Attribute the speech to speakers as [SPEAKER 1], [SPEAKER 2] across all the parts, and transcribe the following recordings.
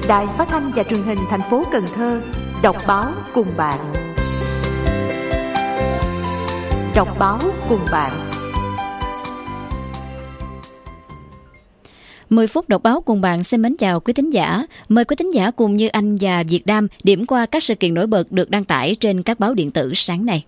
[SPEAKER 1] Đài Phát thanh và Truyền hình thành phố Cần Thơ đọc báo cùng bạn. Đọc báo cùng bạn.
[SPEAKER 2] 10 phút đọc báo cùng bạn xin mến chào quý thính giả. Mời quý thính giả cùng Như Anh và Việt Nam điểm qua các sự kiện nổi bật được đăng tải trên các báo điện tử sáng nay.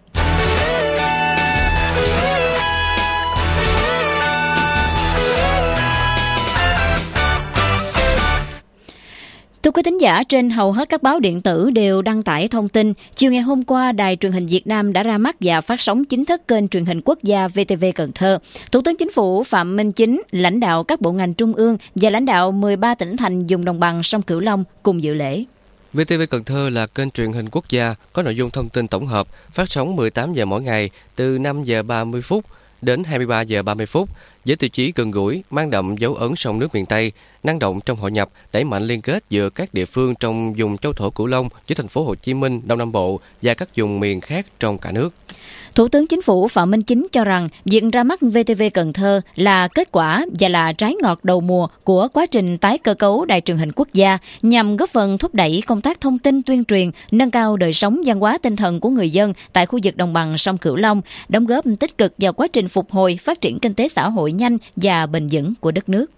[SPEAKER 2] Thưa quý thính giả, trên hầu hết các báo điện tử đều đăng tải thông tin, chiều ngày hôm qua, Đài Truyền hình Việt Nam đã ra mắt và phát sóng chính thức kênh truyền hình quốc gia VTV Cần Thơ. Thủ tướng Chính phủ Phạm Minh Chính, lãnh đạo các bộ ngành trung ương và lãnh đạo 13 tỉnh thành vùng đồng bằng sông Cửu Long cùng dự lễ.
[SPEAKER 3] VTV Cần Thơ là kênh truyền hình quốc gia có nội dung thông tin tổng hợp, phát sóng 18 giờ mỗi ngày từ 5 giờ 30 phút đến 23 giờ 30 phút, với tiêu chí gần gũi, mang đậm dấu ấn sông nước miền Tây, năng động trong hội nhập, đẩy mạnh liên kết giữa các địa phương trong vùng châu thổ Cửu Long với thành phố Hồ Chí Minh, Đông Nam Bộ và các vùng miền khác trong cả nước.
[SPEAKER 2] Thủ tướng Chính phủ Phạm Minh Chính cho rằng việc ra mắt VTV Cần Thơ là kết quả và là trái ngọt đầu mùa của quá trình tái cơ cấu Đài Truyền hình Quốc gia nhằm góp phần thúc đẩy công tác thông tin tuyên truyền, nâng cao đời sống văn hóa tinh thần của người dân tại khu vực đồng bằng sông Cửu Long, đóng góp tích cực vào quá trình phục hồi, phát triển kinh tế xã hội nhanh và bền vững của đất nước.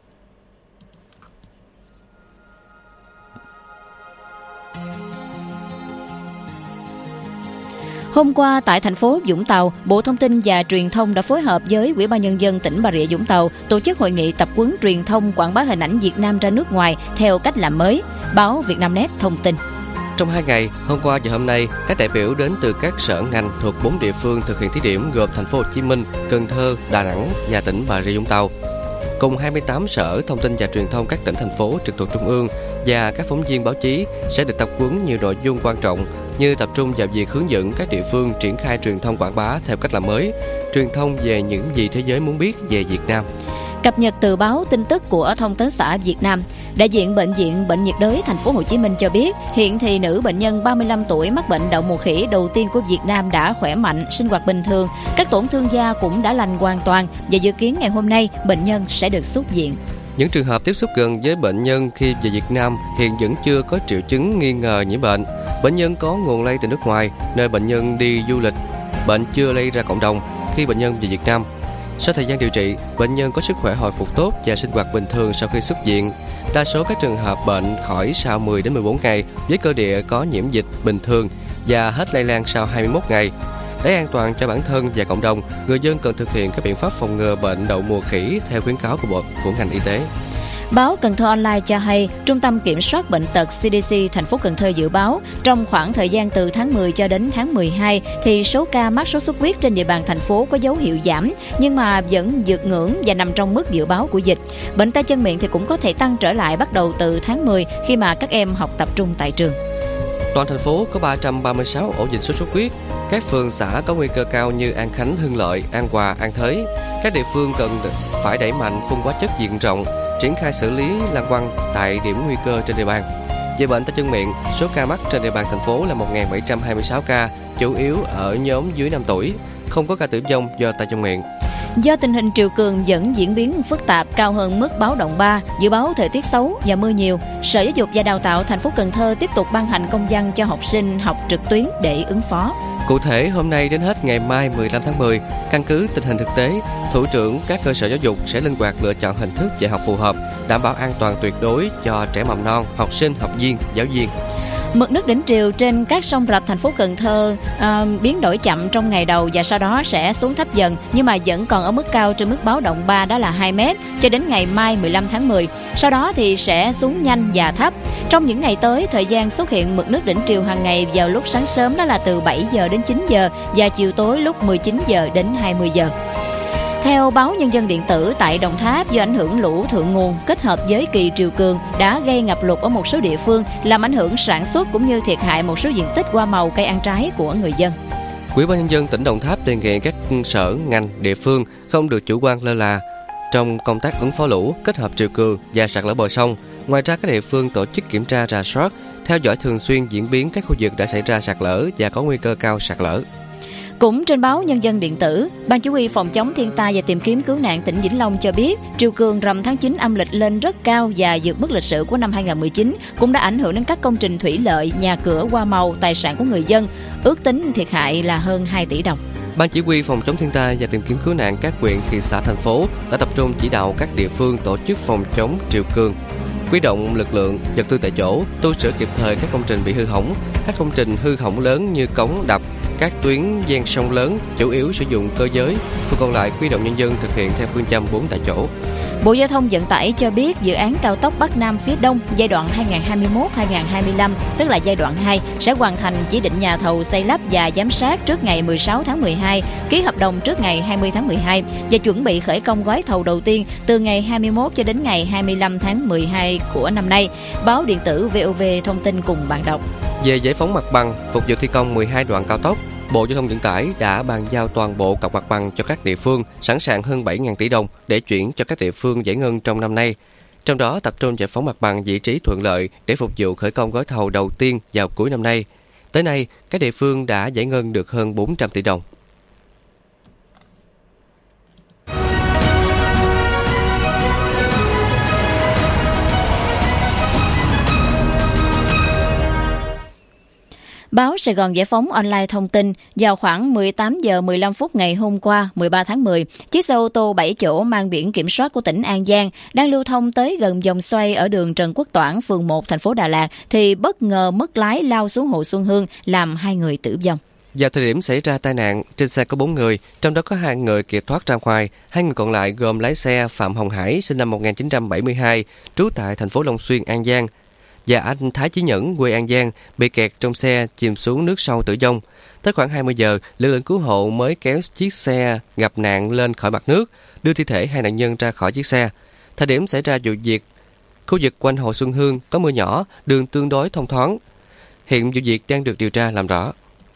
[SPEAKER 2] Hôm qua tại thành phố Vũng Tàu, Bộ Thông tin và Truyền thông đã phối hợp với Ủy ban Nhân dân tỉnh Bà Rịa Vũng Tàu tổ chức hội nghị tập huấn truyền thông quảng bá hình ảnh Việt Nam ra nước ngoài theo cách làm mới. Báo Vietnamnet thông tin.
[SPEAKER 3] Trong 2 ngày, hôm qua và hôm nay, các đại biểu đến từ các sở ngành thuộc 4 địa phương thực hiện thí điểm gồm thành phố Hồ Chí Minh, Cần Thơ, Đà Nẵng và tỉnh Bà Rịa Vũng Tàu. Cùng 28 sở thông tin và truyền thông các tỉnh thành phố trực thuộc trung ương và các phóng viên báo chí sẽ được tập huấn nhiều nội dung quan trọng như tập trung vào việc hướng dẫn các địa phương triển khai truyền thông quảng bá theo cách làm mới, truyền thông về những gì thế giới muốn biết về Việt Nam.
[SPEAKER 2] Cập nhật từ báo tin tức của Thông tấn xã Việt Nam, đại diện Bệnh viện Bệnh nhiệt đới thành phố Hồ Chí Minh cho biết, hiện thì nữ bệnh nhân 35 tuổi mắc bệnh đậu mùa khỉ đầu tiên của Việt Nam đã khỏe mạnh, sinh hoạt bình thường, các tổn thương da cũng đã lành hoàn toàn và dự kiến ngày hôm nay bệnh nhân sẽ được xuất viện.
[SPEAKER 3] Những trường hợp tiếp xúc gần với bệnh nhân khi về Việt Nam hiện vẫn chưa có triệu chứng nghi ngờ nhiễm bệnh. Bệnh nhân có nguồn lây từ nước ngoài, nơi bệnh nhân đi du lịch, bệnh chưa lây ra cộng đồng khi bệnh nhân về Việt Nam. Sau thời gian điều trị, bệnh nhân có sức khỏe hồi phục tốt và sinh hoạt bình thường sau khi xuất viện. Đa số các trường hợp bệnh khỏi sau 10 đến 14 ngày với cơ địa có nhiễm dịch bình thường và hết lây lan sau 21 ngày. Để an toàn cho bản thân và cộng đồng, người dân cần thực hiện các biện pháp phòng ngừa bệnh đậu mùa khỉ theo khuyến cáo của ngành y tế.
[SPEAKER 2] Báo Cần Thơ Online cho hay, Trung tâm Kiểm soát Bệnh tật CDC thành phố Cần Thơ dự báo trong khoảng thời gian từ tháng 10 cho đến tháng 12 thì số ca mắc sốt xuất huyết trên địa bàn thành phố có dấu hiệu giảm nhưng mà vẫn vượt ngưỡng và nằm trong mức dự báo của dịch. Bệnh tay chân miệng thì cũng có thể tăng trở lại bắt đầu từ tháng 10 khi mà các em học tập trung tại trường.
[SPEAKER 3] Toàn thành phố có 336 ổ dịch sốt xuất huyết. Các phường xã có nguy cơ cao như An Khánh, Hưng Lợi, An Hòa, An Thới. Các địa phương cần phải đẩy mạnh phun hóa chất diện rộng, triển khai xử lý lăng quăng tại điểm nguy cơ trên địa bàn. Về bệnh tay chân miệng, số ca mắc trên địa bàn thành phố là 1.726 ca, chủ yếu ở nhóm dưới 5 tuổi, không có ca tử vong do tay chân miệng.
[SPEAKER 2] Do tình hình triều cường vẫn diễn biến phức tạp cao hơn mức báo động 3, dự báo thời tiết xấu và mưa nhiều, Sở Giáo dục và Đào tạo thành phố Cần Thơ tiếp tục ban hành công văn cho học sinh học trực tuyến để ứng phó.
[SPEAKER 3] Cụ thể, hôm nay đến hết ngày mai 15 tháng 10, căn cứ tình hình thực tế, thủ trưởng các cơ sở giáo dục sẽ linh hoạt lựa chọn hình thức dạy học phù hợp, đảm bảo an toàn tuyệt đối cho trẻ mầm non, học sinh, học viên, giáo viên.
[SPEAKER 2] Mực nước đỉnh triều trên các sông rạch thành phố Cần Thơ biến đổi chậm trong ngày đầu và sau đó sẽ xuống thấp dần, nhưng mà vẫn còn ở mức cao trên mức báo động 3 đó là 2 mét cho đến ngày mai 15 tháng 10. Sau đó thì sẽ xuống nhanh và thấp. Trong những ngày tới, thời gian xuất hiện mực nước đỉnh triều hàng ngày vào lúc sáng sớm đó là từ 7 giờ đến 9 giờ và chiều tối lúc 19 giờ đến 20 giờ. Theo báo Nhân dân điện tử, tại Đồng Tháp, do ảnh hưởng lũ thượng nguồn kết hợp với kỳ triều cường đã gây ngập lụt ở một số địa phương, làm ảnh hưởng sản xuất cũng như thiệt hại một số diện tích hoa màu cây ăn trái của người dân.
[SPEAKER 3] Ủy ban Nhân dân tỉnh Đồng Tháp đề nghị các sở, ngành, địa phương không được chủ quan lơ là trong công tác ứng phó lũ, kết hợp triều cường và sạt lở bờ sông. Ngoài ra, các địa phương tổ chức kiểm tra, rà soát, theo dõi thường xuyên diễn biến các khu vực đã xảy ra sạt lở và có nguy cơ cao sạt lở.
[SPEAKER 2] Cũng trên báo Nhân dân điện tử, Ban Chỉ huy Phòng chống thiên tai và tìm kiếm cứu nạn tỉnh Vĩnh Long cho biết, triều cường rằm tháng 9 âm lịch lên rất cao và vượt mức lịch sử của năm 2019, cũng đã ảnh hưởng đến các công trình thủy lợi, nhà cửa, hoa màu, tài sản của người dân. Ước tính thiệt hại là hơn 2 tỷ đồng.
[SPEAKER 3] Ban Chỉ huy Phòng chống thiên tai và tìm kiếm cứu nạn các huyện, thị xã, thành phố đã tập trung chỉ đạo các địa phương tổ chức phòng chống triều cường, huy động lực lượng, vật tư tại chỗ, tu sửa kịp thời các công trình bị hư hỏng. Các công trình hư hỏng lớn như cống, đập, các tuyến ven sông lớn chủ yếu sử dụng cơ giới, phần còn lại huy động nhân dân thực hiện theo phương châm 4 tại chỗ.
[SPEAKER 2] Bộ Giao thông Vận tải cho biết dự án cao tốc Bắc Nam phía Đông giai đoạn 2021-2025, tức là giai đoạn 2, sẽ hoàn thành chỉ định nhà thầu xây lắp và giám sát trước ngày 16 tháng 12, ký hợp đồng trước ngày 20 tháng 12 và chuẩn bị khởi công gói thầu đầu tiên từ ngày 21 cho đến ngày 25 tháng 12 của năm nay. Báo điện tử VOV thông tin cùng bạn đọc.
[SPEAKER 3] Về giải phóng mặt bằng, phục vụ thi công 12 đoạn cao tốc, Bộ Giao thông Vận tải đã bàn giao toàn bộ cọc mặt bằng cho các địa phương, sẵn sàng hơn 7.000 tỷ đồng để chuyển cho các địa phương giải ngân trong năm nay. Trong đó tập trung giải phóng mặt bằng vị trí thuận lợi để phục vụ khởi công gói thầu đầu tiên vào cuối năm nay. Tới nay, các địa phương đã giải ngân được hơn 400 tỷ đồng.
[SPEAKER 2] Báo Sài Gòn Giải phóng online thông tin, vào khoảng 18 giờ 15 phút ngày hôm qua, 13 tháng 10, chiếc xe ô tô 7 chỗ mang biển kiểm soát của tỉnh An Giang đang lưu thông tới gần vòng xoay ở đường Trần Quốc Toản, phường 1, thành phố Đà Lạt, thì bất ngờ mất lái lao xuống hồ Xuân Hương, làm 2 người tử vong.
[SPEAKER 3] Vào thời điểm xảy ra tai nạn, trên xe có 4 người, trong đó có 2 người kịp thoát ra ngoài. 2 người còn lại gồm lái xe Phạm Hồng Hải, sinh năm 1972, trú tại thành phố Long Xuyên, An Giang, và anh Thái Chí Nhẫn, quê An Giang, bị kẹt trong xe chìm xuống nước sâu tử vong. Tới khoảng 20 giờ, lực lượng cứu hộ mới kéo chiếc xe gặp nạn lên khỏi mặt nước, đưa thi thể 2 nạn nhân ra khỏi chiếc xe. Thời điểm xảy ra vụ việc, khu vực quanh hồ Xuân Hương có mưa nhỏ, đường tương đối thông thoáng. Hiện vụ việc đang được điều tra làm rõ.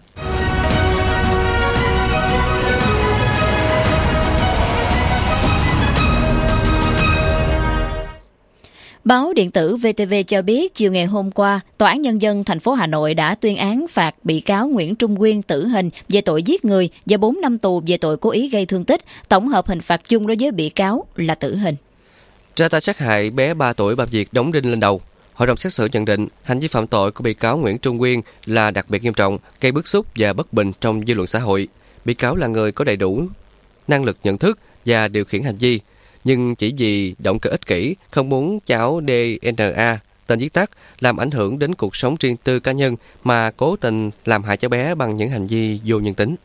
[SPEAKER 2] Báo điện tử VTV cho biết chiều ngày hôm qua, Tòa án Nhân dân thành phố Hà Nội đã tuyên án phạt bị cáo Nguyễn Trung Nguyên tử hình về tội giết người và 4 năm tù về tội cố ý gây thương tích. Tổng hợp hình phạt chung đối với bị cáo là tử hình.
[SPEAKER 3] Ra tay sát hại bé 3 tuổi bà Việt đóng đinh lên đầu. Hội đồng xét xử nhận định hành vi phạm tội của bị cáo Nguyễn Trung Nguyên là đặc biệt nghiêm trọng, gây bức xúc và bất bình trong dư luận xã hội. Bị cáo là người có đầy đủ năng lực nhận thức và điều khiển hành vi, nhưng chỉ vì động cơ ích kỷ, không muốn cháu DNA, tên viết tắt, làm ảnh hưởng đến cuộc sống riêng tư cá nhân mà cố tình làm hại cháu bé bằng những hành vi vô nhân tính.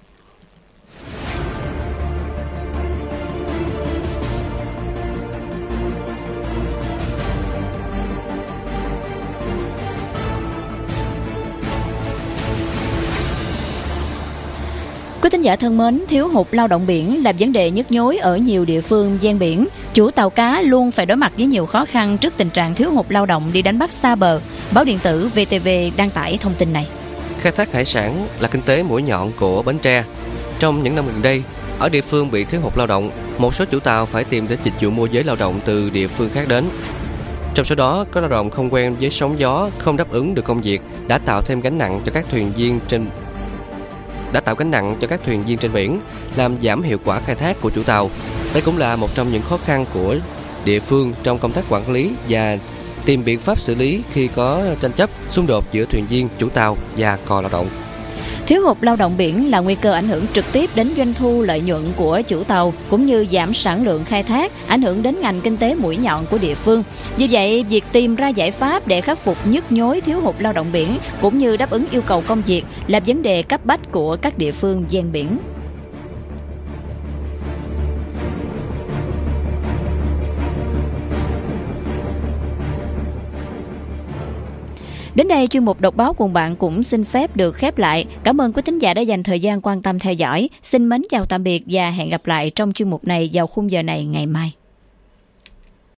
[SPEAKER 2] Quý thính giả thân mến, thiếu hụt lao động biển là vấn đề nhức nhối ở nhiều địa phương ven biển. Chủ tàu cá luôn phải đối mặt với nhiều khó khăn trước tình trạng thiếu hụt lao động đi đánh bắt xa bờ. Báo điện tử VTV đăng tải thông tin này.
[SPEAKER 3] Khai thác hải sản là kinh tế mũi nhọn của Bến Tre. Trong những năm gần đây, ở địa phương bị thiếu hụt lao động, một số chủ tàu phải tìm đến dịch vụ môi giới lao động từ địa phương khác đến. Trong số đó, có lao động không quen với sóng gió, không đáp ứng được công việc, đã tạo gánh nặng cho các thuyền viên trên biển, làm giảm hiệu quả khai thác của chủ tàu. Đây cũng là một trong những khó khăn của địa phương trong công tác quản lý và tìm biện pháp xử lý khi có tranh chấp, xung đột giữa thuyền viên, chủ tàu và cò lao động.
[SPEAKER 2] Thiếu hụt lao động biển là nguy cơ ảnh hưởng trực tiếp đến doanh thu lợi nhuận của chủ tàu, cũng như giảm sản lượng khai thác, ảnh hưởng đến ngành kinh tế mũi nhọn của địa phương. Vì vậy, việc tìm ra giải pháp để khắc phục nhức nhối thiếu hụt lao động biển cũng như đáp ứng yêu cầu công việc là vấn đề cấp bách của các địa phương ven biển. Đến đây, chuyên mục Đọc báo cùng bạn cũng xin phép được khép lại. Cảm ơn quý thính giả đã dành thời gian quan tâm theo dõi. Xin mến chào tạm biệt và hẹn gặp lại trong chuyên mục này vào khung giờ này ngày mai.